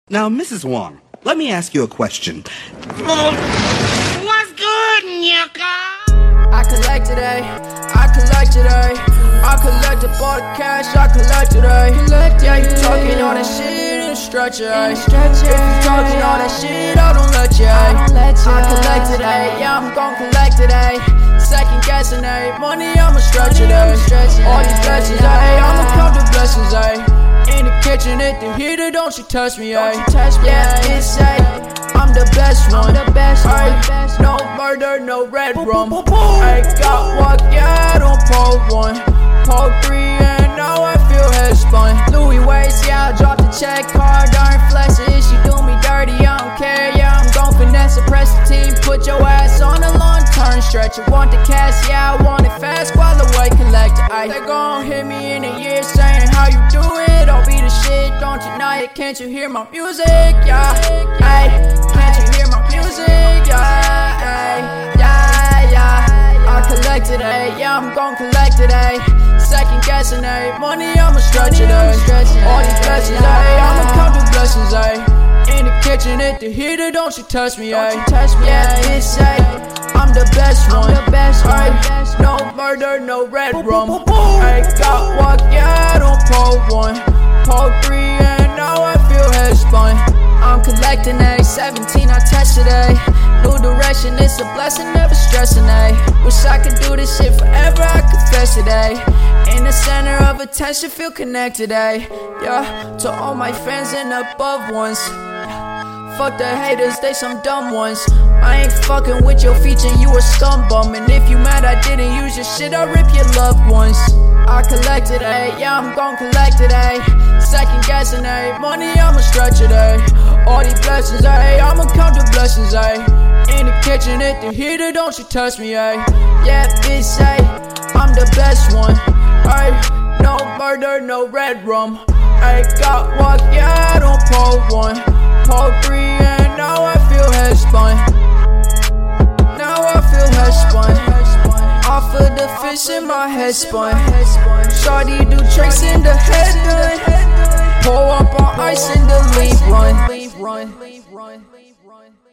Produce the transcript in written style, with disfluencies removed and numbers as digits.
Now, Mrs. Wong, let me ask you a question. What's good, Nyaka? I collect today, I collect today. I collected all the cash, I collect today. Yeah, you talking all that shit in a stretcher. If you talking all that shit, I don't let you. I collect today, yeah, I'm gon' collect today. Second guessing, money, I'ma stretch it, all these blessings, I'ma count the blessings, in the kitchen, hit the heater, don't you touch me, yeah, it's I'm the best one, no murder, no red rum. I got what, yeah, I don't pull one, pull three, and now I feel head spun. Louis waist, yeah, I drop the check card, darn flexing. She do me dirty, I don't care, yeah, I'm gon' finesse it. Press the team, put your ass on a long turn stretch. You want the cash, yeah, I want it fast, while the white collector. They gon' hit me in a year saying how you do it. I'll be the shit, don't deny it. Can't you hear my music, yeah, can't you hear my music, yeah, I collect today, yeah, I'm gon' collect today. Second guessing, money, I'ma stretch it, all these blessings, I'ma count the blessings, in the kitchen, hit the heater, don't you touch me, yeah, it's I'm the best one, no murder, no red rum. I got what, yeah, I don't pull one, pull three, and now I feel head spun. I'm collecting, 17, I touch today. New direction, it's a blessing, never stressing, Wish I could do this shit forever, I confess today. In the center of attention, feel connected, yeah, to all my friends and above ones. Fuck the haters, they some dumb ones. I ain't fucking with your feature, you a scum bum. And if you mad I didn't use your shit, I'll rip your loved ones. I collect today, yeah, I'm gon' collect today. Second guessing, money, I'ma stretch it, all these blessings, I'ma count the blessings, in the kitchen, hit the heater, don't you touch me, yeah, bitch, I'm the best one, no murder, no red rum. I got what, yeah, I don't pull one, pull three, and now I feel head spun. Now I feel head spun. Off of the fish in my head spun. Shawty do tricks in the head. Pull up on ice in the lead run.